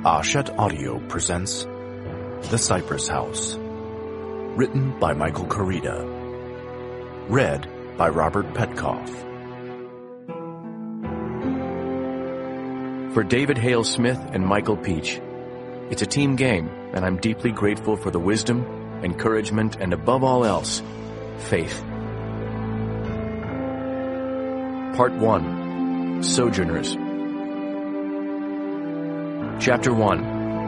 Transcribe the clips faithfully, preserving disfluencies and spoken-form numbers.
Hachette Audio presents The Cypress House. Written by Michael Carita. Read by Robert Petkoff. For David Hale Smith and Michael Peach, it's a team game, and I'm deeply grateful for the wisdom, encouragement, and above all else, faith. Part one. Sojourners. Chapter one.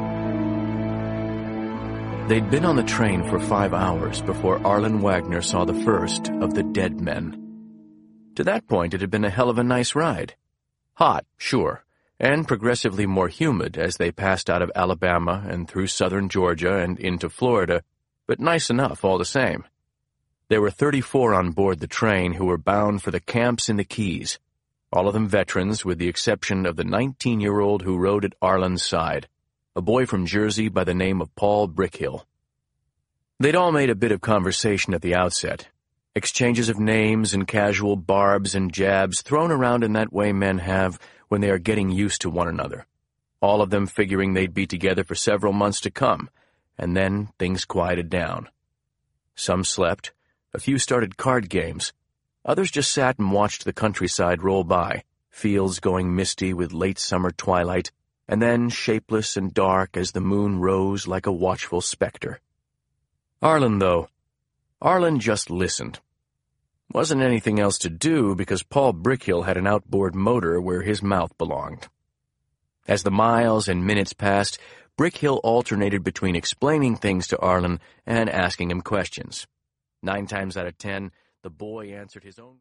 They'd been on the train for five hours before Arlen Wagner saw the first of the dead men. To that point, it had been a hell of a nice ride. Hot, sure, and progressively more humid as they passed out of Alabama and through southern Georgia and into Florida, but nice enough all the same. There were thirty-four on board the train who were bound for the camps in the Keys, all of them veterans with the exception of the nineteen-year-old who rode at Arlen's side, a boy from Jersey by the name of Paul Brickhill. They'd all made a bit of conversation at the outset, exchanges of names and casual barbs and jabs thrown around in that way men have when they are getting used to one another, all of them figuring they'd be together for several months to come, and then things quieted down. Some slept, a few started card games, others just sat and watched the countryside roll by, fields going misty with late summer twilight, and then shapeless and dark as the moon rose like a watchful specter. Arlen, though, Arlen just listened. Wasn't anything else to do because Paul Brickhill had an outboard motor where his mouth belonged. As the miles and minutes passed, Brickhill alternated between explaining things to Arlen and asking him questions. Nine times out of ten, the boy answered his own...